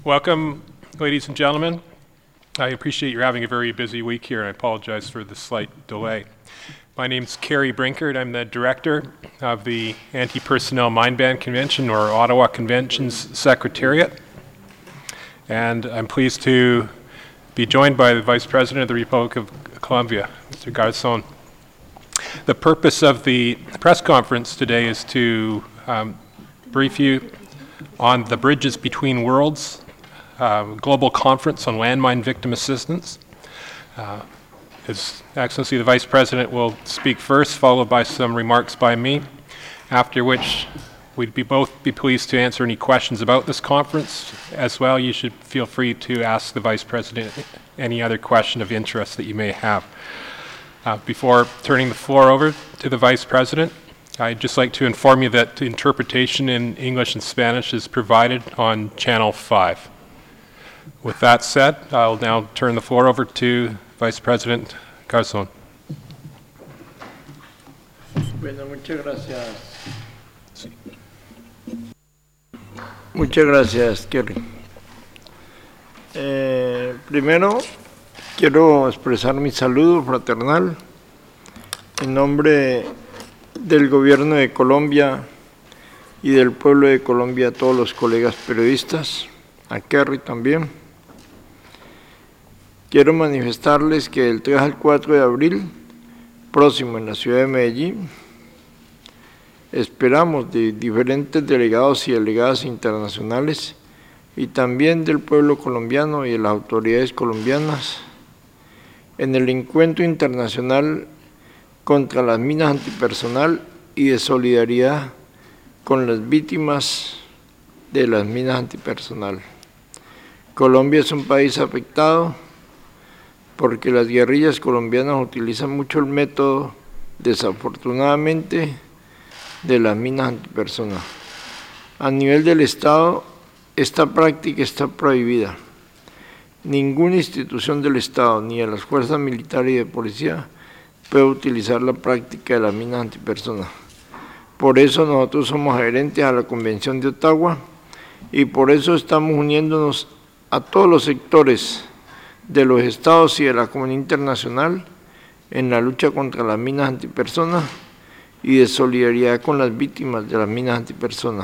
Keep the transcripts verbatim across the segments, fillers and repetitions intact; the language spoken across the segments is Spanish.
Welcome, ladies and gentlemen. I appreciate you're having a very busy week here, and I apologize for the slight delay. My name's Kerry Brinkert. I'm the director of the Anti-Personnel Mindband Convention, or Ottawa Convention's Secretariat. And I'm pleased to be joined by the Vice President of the Republic of Colombia, Mister Garzón. The purpose of the press conference today is to um, brief you on the Bridges Between Worlds uh, Global Conference on Landmine Victim Assistance. Uh, His Excellency the Vice President will speak first, followed by some remarks by me, after which we'd be both be pleased to answer any questions about this conference. As well, you should feel free to ask the Vice President any other question of interest that you may have. Uh, before turning the floor over to the Vice President, I'd just like to inform you that interpretation in English and Spanish is provided on Channel five. With that said, I'll now turn the floor over to Vice President Garzón. Bueno, muchas gracias. Sí. Muchas gracias, Kerry. Eh, primero, quiero expresar mi saludo fraternal en nombre del Gobierno de Colombia y del pueblo de Colombia a todos los colegas periodistas, a Kerry también. Quiero manifestarles que del tres al cuatro de abril, próximo en la ciudad de Medellín, esperamos de diferentes delegados y delegadas internacionales y también del pueblo colombiano y de las autoridades colombianas en el encuentro internacional contra las minas antipersonal y de solidaridad con las víctimas de las minas antipersonal. Colombia es un país afectado porque las guerrillas colombianas utilizan mucho el método, desafortunadamente, de las minas antipersonal. A nivel del Estado, esta práctica está prohibida. Ninguna institución del Estado, ni de las fuerzas militares y de policía, puede utilizar la práctica de las minas antipersonal. Por eso nosotros somos adherentes a la Convención de Ottawa y por eso estamos uniéndonos a todos los sectores de los estados y de la comunidad internacional en la lucha contra las minas antipersonal y de solidaridad con las víctimas de las minas antipersonal.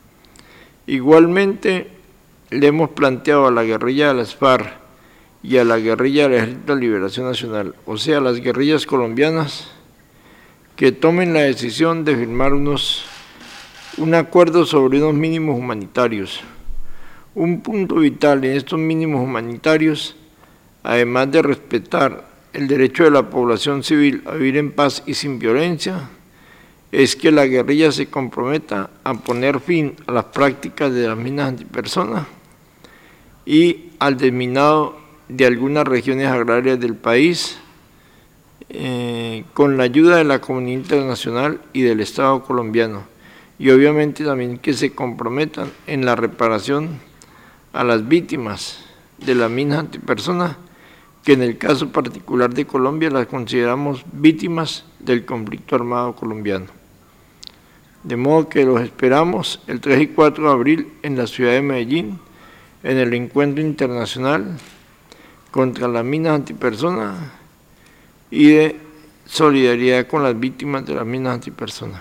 Igualmente, le hemos planteado a la guerrilla de las FARC y a la guerrilla del Ejército de Liberación Nacional, o sea, las guerrillas colombianas, que tomen la decisión de firmar unos, un acuerdo sobre unos mínimos humanitarios. Un punto vital en estos mínimos humanitarios, además de respetar el derecho de la población civil a vivir en paz y sin violencia, es que la guerrilla se comprometa a poner fin a las prácticas de las minas antipersonal y al desminado de algunas regiones agrarias del país, eh, con la ayuda de la comunidad internacional y del Estado colombiano, y obviamente también que se comprometan en la reparación a las víctimas de las minas antipersonal, que en el caso particular de Colombia las consideramos víctimas del conflicto armado colombiano. De modo que los esperamos el tres y cuatro de abril en la ciudad de Medellín, en el encuentro internacional contra las minas antipersonal y de solidaridad con las víctimas de las minas antipersonal.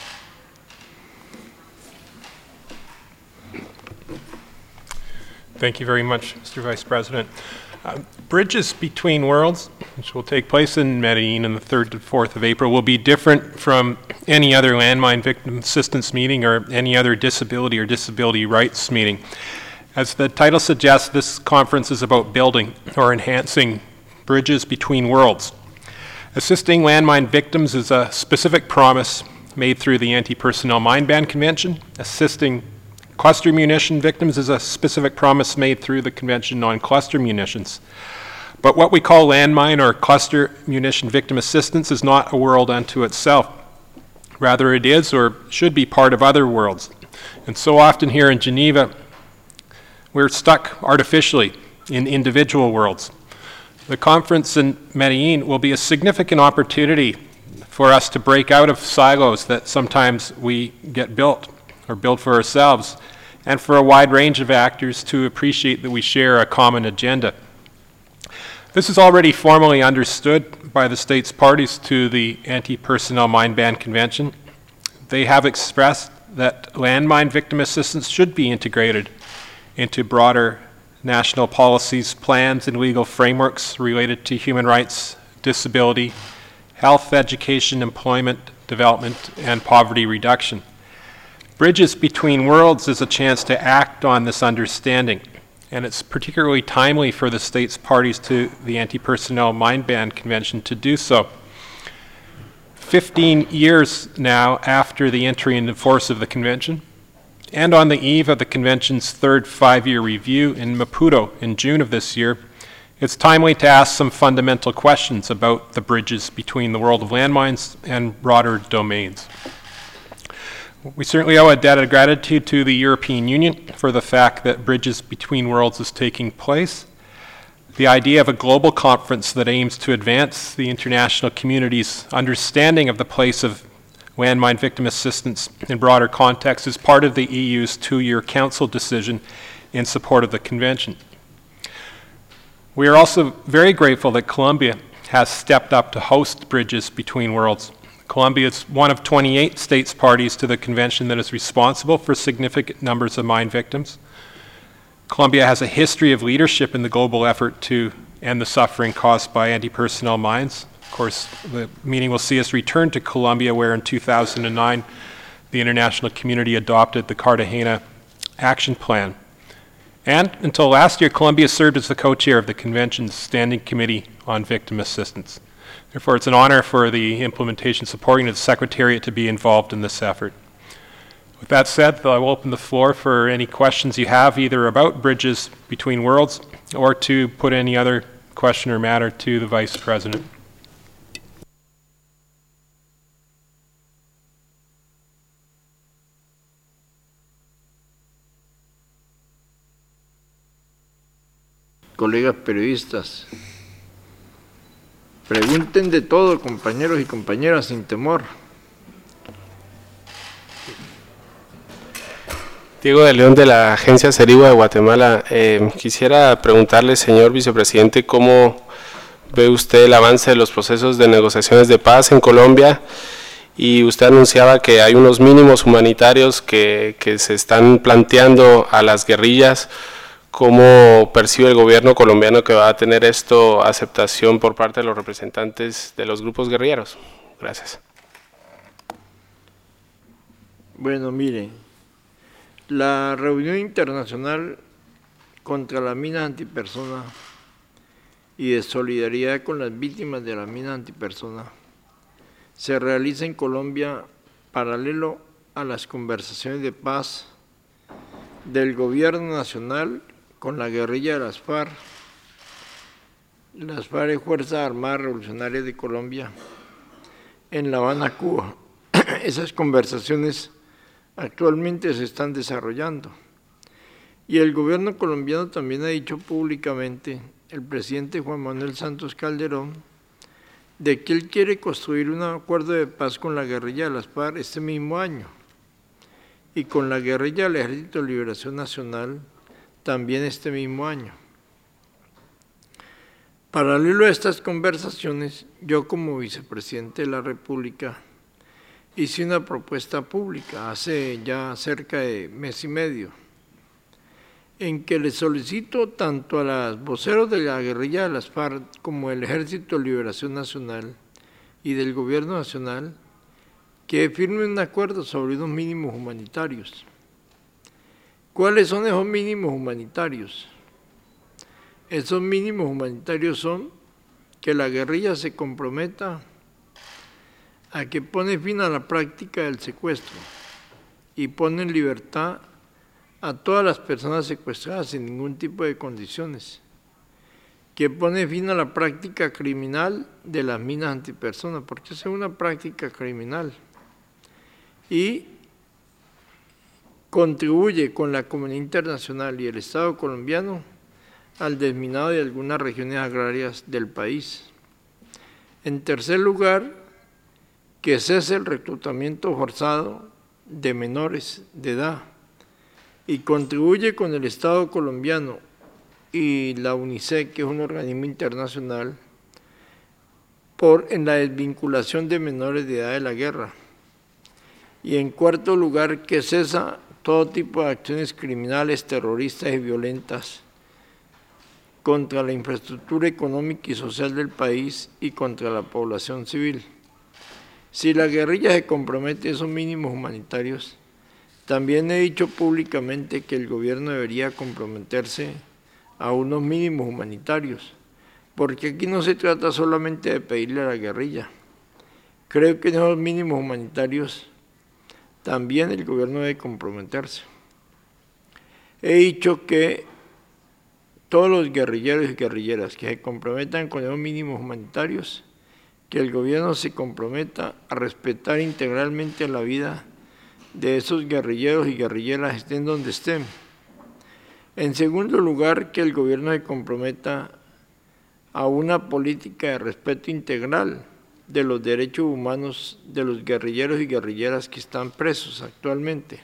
Thank you very much, Mister Vice President. Uh, Bridges Between Worlds, which will take place in Medellin on the third to fourth of April, will be different from any other landmine victim assistance meeting or any other disability or disability rights meeting. As the title suggests, this conference is about building or enhancing bridges between worlds. Assisting landmine victims is a specific promise made through the Anti-Personnel Mindband Convention. Assisting cluster munition victims is a specific promise made through the Convention on Cluster Munitions. But what we call landmine or cluster munition victim assistance is not a world unto itself. Rather, it is or should be part of other worlds. And so often here in Geneva, we're stuck artificially in individual worlds. The conference in Medellin will be a significant opportunity for us to break out of silos that sometimes we get built or build for ourselves and for a wide range of actors to appreciate that we share a common agenda. This is already formally understood by the state's parties to the Anti-Personnel Mine Ban Convention. They have expressed that landmine victim assistance should be integrated into broader national policies, plans, and legal frameworks related to human rights, disability, health, education, employment, development, and poverty reduction. Bridges Between Worlds is a chance to act on this understanding, and it's particularly timely for the state's parties to the Anti-Personnel Mine Ban Convention to do so. Fifteen years now after the entry into force of the convention, and on the eve of the convention's third five-year review in Maputo in June of this year, it's timely to ask some fundamental questions about the bridges between the world of landmines and broader domains. We certainly owe a debt of gratitude to the European Union for the fact that Bridges Between Worlds is taking place. The idea of a global conference that aims to advance the international community's understanding of the place of landmine victim assistance in broader context is part of the E U's two-year council decision in support of the convention. We are also very grateful that Colombia has stepped up to host Bridges Between Worlds. Colombia is one of twenty-eight states parties to the convention that is responsible for significant numbers of mine victims. Colombia has a history of leadership in the global effort to end the suffering caused by anti-personnel mines. Of course, the meeting will see us return to Colombia, where in two thousand nine, the international community adopted the Cartagena Action Plan. And until last year, Colombia served as the co-chair of the convention's Standing Committee on Victim Assistance. Therefore, it's an honor for the implementation supporting of the Secretariat to be involved in this effort. With that said, I will open the floor for any questions you have, either about Bridges Between Worlds or to put any other question or matter to the Vice President. Colegas periodistas, pregunten de todo, compañeros y compañeras, sin temor. Diego de León, de la Agencia Cerigua de Guatemala. Eh, quisiera preguntarle, señor vicepresidente, ¿cómo ve usted el avance de los procesos de negociaciones de paz en Colombia? Y usted anunciaba que hay unos mínimos humanitarios que, que se están planteando a las guerrillas. ¿Cómo percibe el gobierno colombiano que va a tener esto aceptación por parte de los representantes de los grupos guerrilleros? Gracias. Bueno, miren, la reunión internacional contra las minas antipersona y de solidaridad con las víctimas de las minas antipersona se realiza en Colombia paralelo a las conversaciones de paz del gobierno nacional con la guerrilla de las FARC. Las FARC es Fuerzas Armadas Revolucionarias de Colombia, en La Habana, Cuba. Esas conversaciones actualmente se están desarrollando. Y el gobierno colombiano también ha dicho públicamente, el presidente Juan Manuel Santos Calderón, de que él quiere construir un acuerdo de paz con la guerrilla de las FARC este mismo año, y con la guerrilla del Ejército de Liberación Nacional también este mismo año. Paralelo a estas conversaciones, yo como vicepresidente de la República hice una propuesta pública hace ya cerca de mes y medio, en que le solicito tanto a los voceros de la guerrilla de las FARC como del Ejército de Liberación Nacional y del Gobierno Nacional que firmen un acuerdo sobre unos mínimos humanitarios. ¿Cuáles son esos mínimos humanitarios? Esos mínimos humanitarios son que la guerrilla se comprometa a que pone fin a la práctica del secuestro y pone en libertad a todas las personas secuestradas sin ningún tipo de condiciones, que pone fin a la práctica criminal de las minas antipersonas, porque esa es una práctica criminal, y contribuye con la comunidad internacional y el Estado colombiano al desminado de algunas regiones agrarias del país. En tercer lugar, que cese el reclutamiento forzado de menores de edad y contribuye con el Estado colombiano y la UNICEF, que es un organismo internacional, por, en la desvinculación de menores de edad de la guerra. Y en cuarto lugar, que cesa todo tipo de acciones criminales, terroristas y violentas contra la infraestructura económica y social del país y contra la población civil. Si la guerrilla se compromete a esos mínimos humanitarios, también he dicho públicamente que el gobierno debería comprometerse a unos mínimos humanitarios, porque aquí no se trata solamente de pedirle a la guerrilla. Creo que en esos mínimos humanitarios también el gobierno debe comprometerse. He dicho que todos los guerrilleros y guerrilleras que se comprometan con esos mínimos humanitarios, que el gobierno se comprometa a respetar integralmente la vida de esos guerrilleros y guerrilleras, estén donde estén. En segundo lugar, que el gobierno se comprometa a una política de respeto integral de los derechos humanos de los guerrilleros y guerrilleras que están presos actualmente.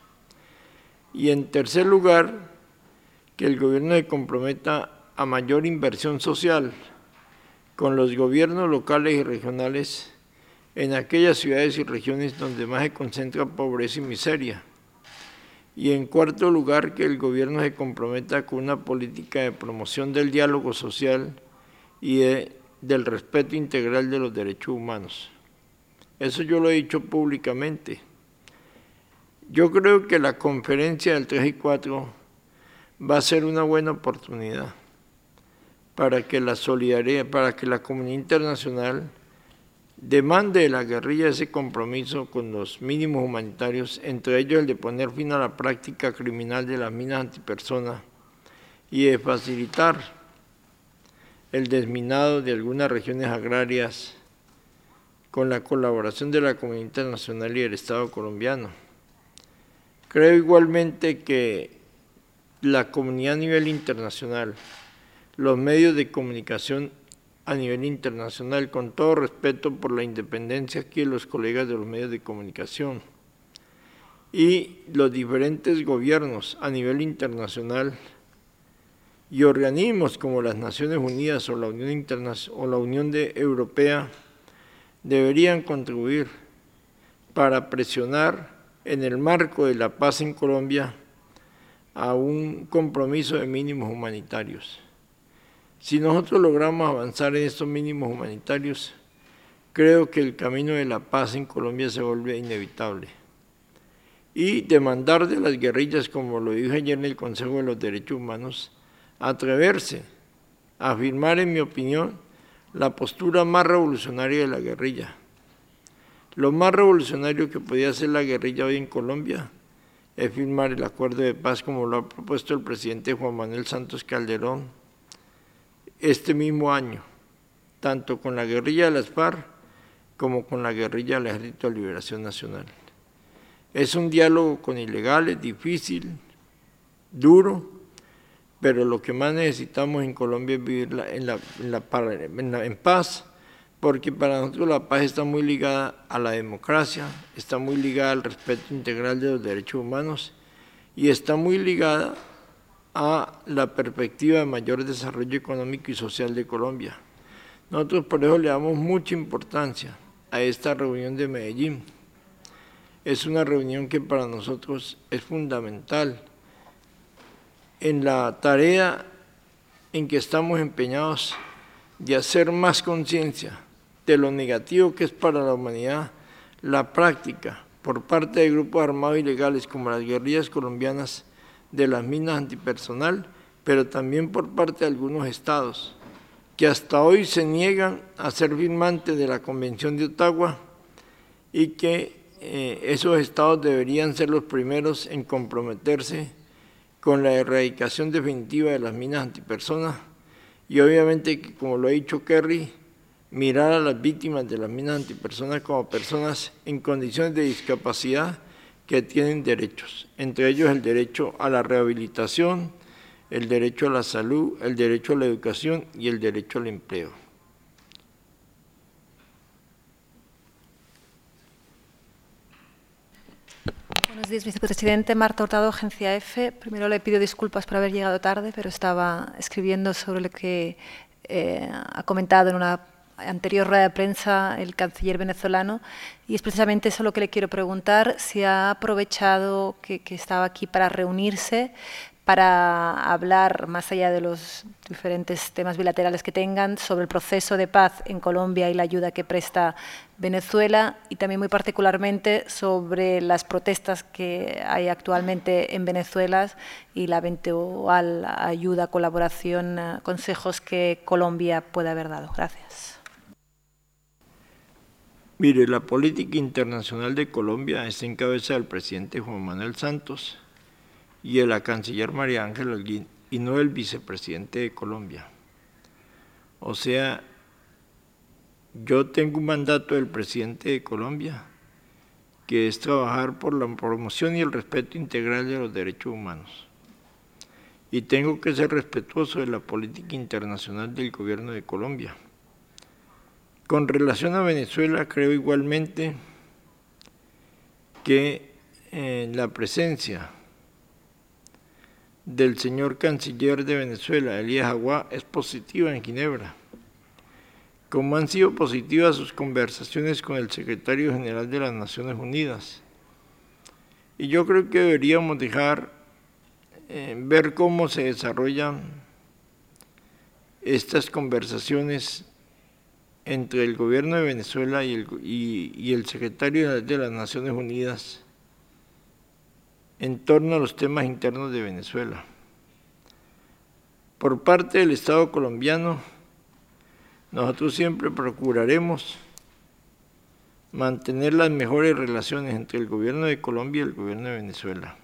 Y en tercer lugar, que el gobierno se comprometa a mayor inversión social con los gobiernos locales y regionales en aquellas ciudades y regiones donde más se concentra pobreza y miseria. Y en cuarto lugar, que el gobierno se comprometa con una política de promoción del diálogo social y de, del respeto integral de los derechos humanos. Eso yo lo he dicho públicamente. Yo creo que la conferencia del tres y cuatro va a ser una buena oportunidad para que la solidaridad, para que la comunidad internacional demande de la guerrilla ese compromiso con los mínimos humanitarios, entre ellos el de poner fin a la práctica criminal de las minas antipersona y de facilitar el desminado de algunas regiones agrarias con la colaboración de la comunidad internacional y del Estado colombiano. Creo igualmente que la comunidad a nivel internacional, los medios de comunicación a nivel internacional, con todo respeto por la independencia aquí de los colegas de los medios de comunicación, y los diferentes gobiernos a nivel internacional y organismos como las Naciones Unidas o la Unión Internacional o la Unión de Europea deberían contribuir para presionar en el marco de la paz en Colombia a un compromiso de mínimos humanitarios. Si nosotros logramos avanzar en estos mínimos humanitarios, creo que el camino de la paz en Colombia se vuelve inevitable. Y demandar de las guerrillas, como lo dije ayer en el Consejo de los Derechos Humanos, atreverse a afirmar, en mi opinión, la postura más revolucionaria de la guerrilla. Lo más revolucionario que podía hacer la guerrilla hoy en Colombia es firmar el acuerdo de paz como lo ha propuesto el presidente Juan Manuel Santos Calderón este mismo año, tanto con la guerrilla de las FARC como con la guerrilla del Ejército de Liberación Nacional. Es un diálogo con ilegales, difícil, duro, pero lo que más necesitamos en Colombia es vivir en, la, en, la, en, la, en paz, porque para nosotros la paz está muy ligada a la democracia, está muy ligada al respeto integral de los derechos humanos y está muy ligada a la perspectiva de mayor desarrollo económico y social de Colombia. Nosotros por eso le damos mucha importancia a esta reunión de Medellín. Es una reunión que para nosotros es fundamental en la tarea en que estamos empeñados de hacer más conciencia de lo negativo que es para la humanidad la práctica por parte de grupos armados ilegales como las guerrillas colombianas de las minas antipersonal, pero también por parte de algunos estados que hasta hoy se niegan a ser firmantes de la Convención de Ottawa y que eh, esos estados deberían ser los primeros en comprometerse con la erradicación definitiva de las minas antipersonas y obviamente, que, como lo ha dicho Kerry, mirar a las víctimas de las minas antipersonas como personas en condiciones de discapacidad que tienen derechos, entre ellos el derecho a la rehabilitación, el derecho a la salud, el derecho a la educación y el derecho al empleo. Buenos días. días, vicepresidente. Marta Hurtado, Agencia EFE. Primero le pido disculpas por haber llegado tarde, pero estaba escribiendo sobre lo que eh, ha comentado en una anterior rueda de prensa el canciller venezolano, y es precisamente eso lo que le quiero preguntar, si ha aprovechado que, que estaba aquí para reunirse, para hablar, más allá de los diferentes temas bilaterales que tengan, sobre el proceso de paz en Colombia y la ayuda que presta Venezuela, y también muy particularmente sobre las protestas que hay actualmente en Venezuela y la eventual ayuda, colaboración, consejos que Colombia puede haber dado. Gracias. Mire, la política internacional de Colombia está en cabeza del presidente Juan Manuel Santos y de la canciller María Ángela Holguín, y no el vicepresidente de Colombia. O sea, yo tengo un mandato del presidente de Colombia, que es trabajar por la promoción y el respeto integral de los derechos humanos. Y tengo que ser respetuoso de la política internacional del gobierno de Colombia. Con relación a Venezuela, creo igualmente que eh, la presencia del señor canciller de Venezuela, Elías Aguá, es positiva en Ginebra, como han sido positivas sus conversaciones con el secretario general de las Naciones Unidas. Y yo creo que deberíamos dejar eh, ver cómo se desarrollan estas conversaciones entre el gobierno de Venezuela y el, y, y el secretario de las Naciones Unidas en torno a los temas internos de Venezuela. Por parte del Estado colombiano, nosotros siempre procuraremos mantener las mejores relaciones entre el gobierno de Colombia y el gobierno de Venezuela.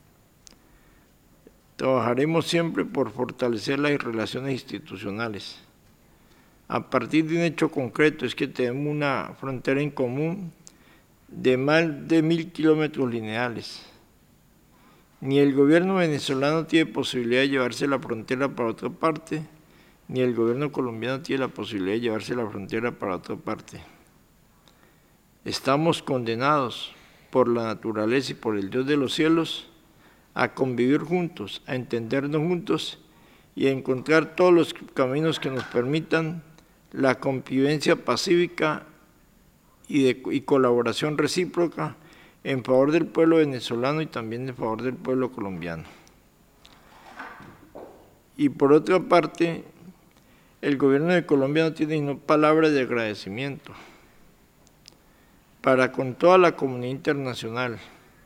Trabajaremos siempre por fortalecer las relaciones institucionales. A partir de un hecho concreto, es que tenemos una frontera en común de más de mil kilómetros lineales. Ni el gobierno venezolano tiene posibilidad de llevarse la frontera para otra parte, ni el gobierno colombiano tiene la posibilidad de llevarse la frontera para otra parte. Estamos condenados por la naturaleza y por el Dios de los cielos a convivir juntos, a entendernos juntos y a encontrar todos los caminos que nos permitan la convivencia pacífica y, de, y colaboración recíproca en favor del pueblo venezolano y también en favor del pueblo colombiano. Y por otra parte, el gobierno de Colombia no tiene ni palabras de agradecimiento para con toda la comunidad internacional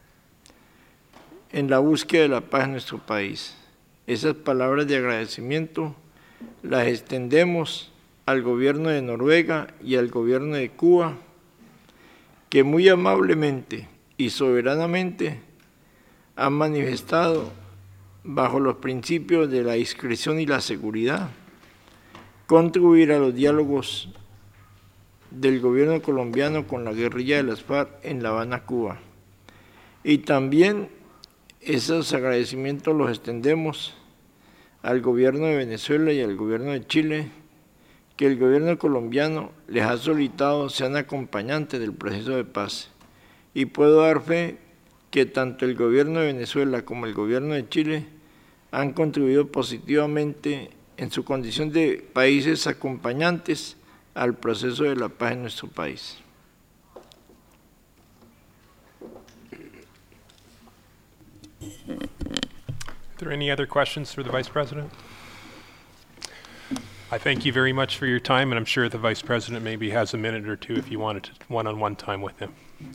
en la búsqueda de la paz en nuestro país. Esas palabras de agradecimiento las extendemos al gobierno de Noruega y al gobierno de Cuba, que muy amablemente y soberanamente han manifestado, bajo los principios de la discreción y la seguridad, contribuir a los diálogos del gobierno colombiano con la guerrilla de las FARC en La Habana, Cuba. Y también esos agradecimientos los extendemos al gobierno de Venezuela y al gobierno de Chile, que el gobierno colombiano les ha solicitado sean acompañantes del proceso de paz. Y puedo dar fe que tanto el gobierno de Venezuela como el gobierno de Chile han contribuido positivamente en su condición de países acompañantes al proceso de la paz en nuestro país. Are there any other questions for the Vice President? I thank you very much for your time, and I'm sure the Vice President maybe has a minute or two if you wanted to one-on-one time with him.